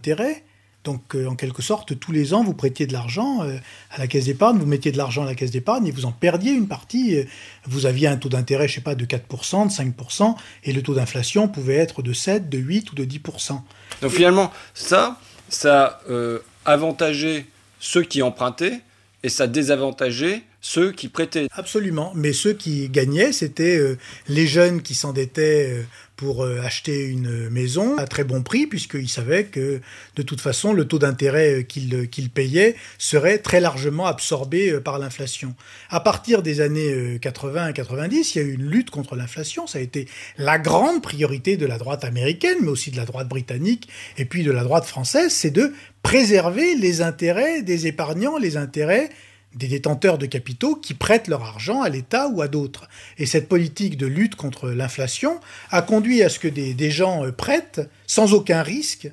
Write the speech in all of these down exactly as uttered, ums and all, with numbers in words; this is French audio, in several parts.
d'intérêt. Donc, euh, en quelque sorte, tous les ans, vous prêtiez de l'argent euh, à la caisse d'épargne, vous mettiez de l'argent à la caisse d'épargne et vous en perdiez une partie. Vous aviez un taux d'intérêt, je sais pas, de quatre pour cent, de cinq pour cent, et le taux d'inflation pouvait être de sept, de huit ou de dix pour cent. Donc finalement, ça, ça euh, avantageait ceux qui empruntaient et ça désavantageait ceux qui prêtaient. Absolument, mais ceux qui gagnaient, c'était euh, les jeunes qui s'endettaient euh, pour euh, acheter une maison à très bon prix, puisqu'ils savaient que de toute façon, le taux d'intérêt euh, qu'ils, qu'ils payaient serait très largement absorbé euh, par l'inflation. À partir des années euh, quatre-vingts et quatre-vingt-dix, il y a eu une lutte contre l'inflation. Ça a été la grande priorité de la droite américaine, mais aussi de la droite britannique et puis de la droite française, c'est de préserver les intérêts des épargnants, les intérêts des détenteurs de capitaux qui prêtent leur argent à l'État ou à d'autres. Et cette politique de lutte contre l'inflation a conduit à ce que des, des gens prêtent sans aucun risque,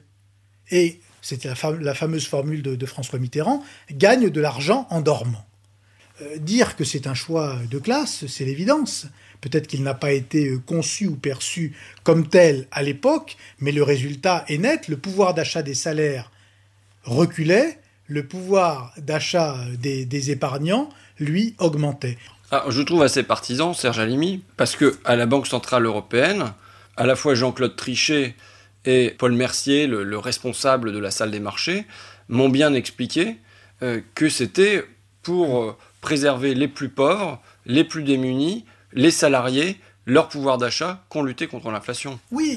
et c'était la, fam- la fameuse formule de, de François Mitterrand, gagnent de l'argent en dormant. Euh, dire que c'est un choix de classe, c'est l'évidence. Peut-être qu'il n'a pas été conçu ou perçu comme tel à l'époque, mais le résultat est net, le pouvoir d'achat des salaires reculait, le pouvoir d'achat des, des épargnants, lui, augmentait. Ah, je trouve assez partisan, Serge Halimi, parce qu'à la Banque Centrale Européenne, à la fois Jean-Claude Trichet et Paul Mercier, le, le responsable de la salle des marchés, m'ont bien expliqué euh, que c'était pour euh, préserver les plus pauvres, les plus démunis, les salariés, leur pouvoir d'achat, qu'on luttait contre l'inflation. Oui,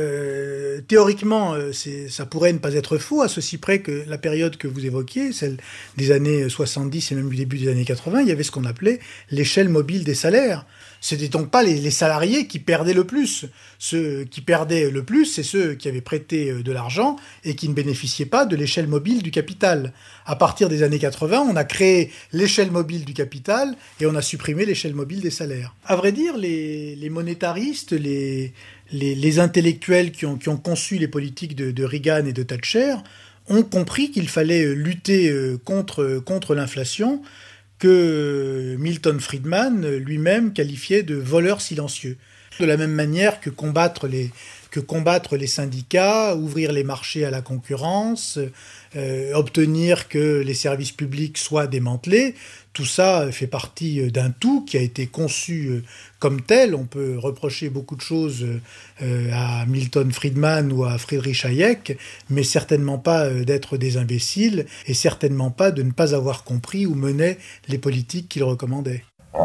euh, théoriquement, euh, c'est, ça pourrait ne pas être faux, à ceci près que la période que vous évoquiez, celle des années soixante-dix et même du début des années quatre-vingts, il y avait ce qu'on appelait l'échelle mobile des salaires. C'était donc pas les, les salariés qui perdaient le plus. Ceux qui perdaient le plus, c'est ceux qui avaient prêté de l'argent et qui ne bénéficiaient pas de l'échelle mobile du capital. À partir des années quatre-vingts, on a créé l'échelle mobile du capital et on a supprimé l'échelle mobile des salaires. À vrai dire, les, les monétaristes, les, les, les intellectuels qui ont, qui ont conçu les politiques de, de Reagan et de Thatcher ont compris qu'il fallait lutter contre, contre l'inflation, que Milton Friedman lui-même qualifiait de voleurs silencieux. De la même manière que combattre les, que combattre les syndicats, ouvrir les marchés à la concurrence, euh, obtenir que les services publics soient démantelés, tout ça fait partie d'un tout qui a été conçu comme tel. On peut reprocher beaucoup de choses euh, à Milton Friedman ou à Friedrich Hayek, mais certainement pas d'être des imbéciles et certainement pas de ne pas avoir compris où menaient les politiques qu'ils recommandaient.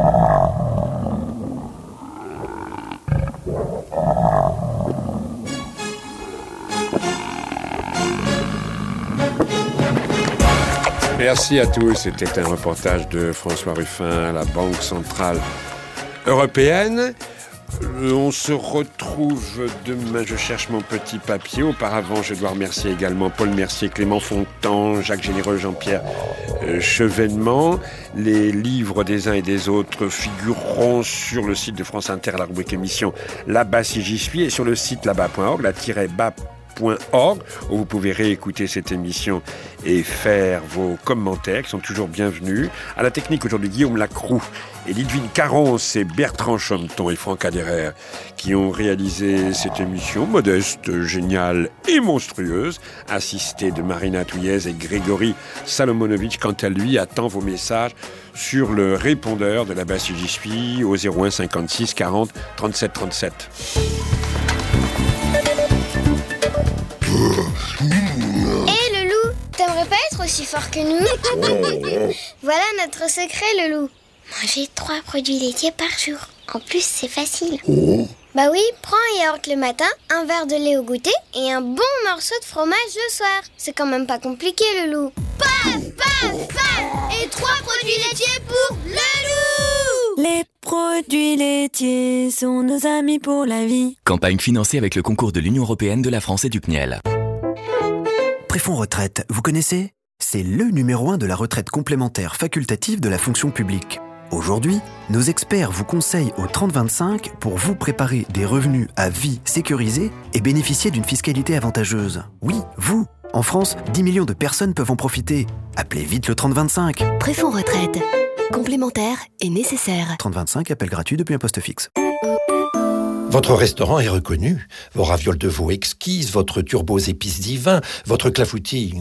Merci à tous. C'était un reportage de François Ruffin à la Banque Centrale Européenne. On se retrouve demain. Je cherche mon petit papier. Auparavant, je dois remercier également Paul Mercier, Clément Fontan, Jacques Généreux, Jean-Pierre Chevènement. Les livres des uns et des autres figureront sur le site de France Inter, la rubrique émission Là-bas si j'y suis, et sur le site là-bas point org, la tiret bas point org, où vous pouvez réécouter cette émission et faire vos commentaires qui sont toujours bienvenus. À la technique aujourd'hui, Guillaume Lacroux et Lidwine Carence et Bertrand Chometon et Franck Aderer qui ont réalisé cette émission modeste, géniale et monstrueuse, assistée de Marina Touillez et Grégory Salomonovitch. Quant à lui, attend vos messages sur le répondeur de Là-bas si j'y suis au zéro un cinquante-six quarante trente-sept trente-sept. Hé hey, le loup, t'aimerais pas être aussi fort que nous? Voilà notre secret le loup. Manger trois produits laitiers par jour. En plus c'est facile. Bah oui, prends un yaourt le matin, un verre de lait au goûter et un bon morceau de fromage le soir. C'est quand même pas compliqué le loup. Paf, paf, paf. Et trois produits laitiers pour le loup. Les produits laitiers sont nos amis pour la vie. Campagne financée avec le concours de l'Union européenne, de la France et du C N I E L. Préfonds Retraite, vous connaissez ? C'est le numéro un de la retraite complémentaire facultative de la fonction publique. Aujourd'hui, nos experts vous conseillent au trente vingt-cinq pour vous préparer des revenus à vie sécurisés et bénéficier d'une fiscalité avantageuse. Oui, vous ! En France, dix millions de personnes peuvent en profiter. Appelez vite le trente vingt-cinq. Préfonds Retraite. Complémentaire et nécessaire. trente vingt-cinq, appel gratuit depuis un poste fixe. Votre restaurant est reconnu. Vos ravioles de veau exquises, votre turbos épices divins, votre clafoutis